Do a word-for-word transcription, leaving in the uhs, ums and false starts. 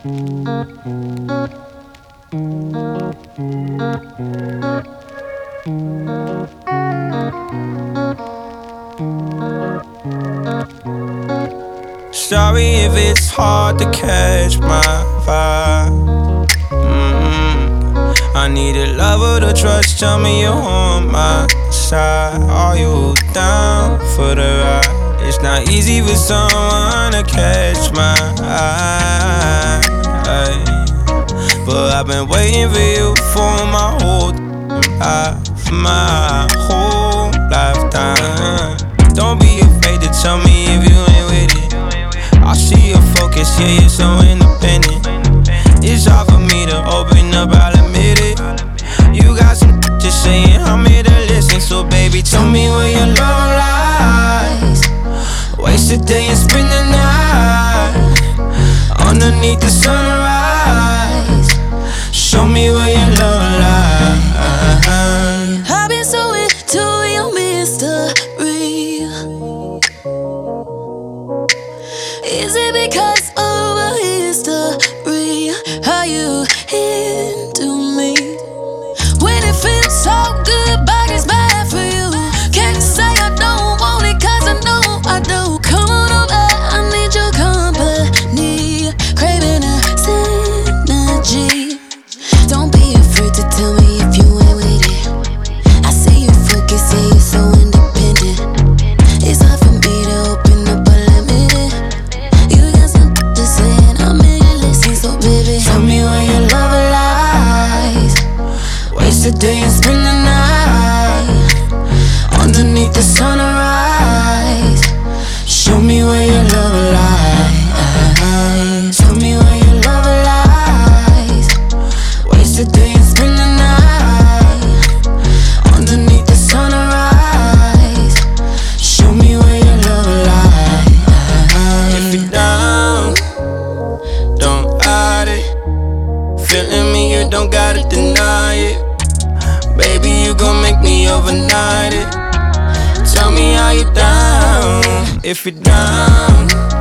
Sorry if it's hard to catch my vibe. mm-hmm. I need a lover to trust, tell me you're on my side. Are you down for the ride? It's not easy for someone to catch my eye, but I've been waiting for you for my whole life, my whole lifetime. Don't be afraid to tell me if you ain't with it. I see your focus, yeah, you're so independent. It's hard for me to open up, I'll admit it. You got some just saying, I'm here to listen. So baby, tell me where your love lies. Waste a day and spend the night underneath the sunrise. Show me where your love lies. I've been so into your mystery. Is it because of a history? Are you into me? When it feels so good, but it's bad for you. Can't say I don't want it, cause I know I do. Come on over, I need your company. Craving a synergy. Don't be afraid to tell me if you ain't with it. I see you focus, yeah, you're so independent. It's hard for me to open up, but let me in. You got something to say and I'm in your listen. So baby, tell me where your love lies. Waste a day and spend the night underneath the sunrise. Show me where your love lies. Tell me where your love lies. Waste a day and spend the night underneath the sunrise. Show me where your love lies. If you're down, don't hide it. Feeling me, you don't gotta deny it. Baby, you gon' make me overnight it. Tell me how you down. If you're down,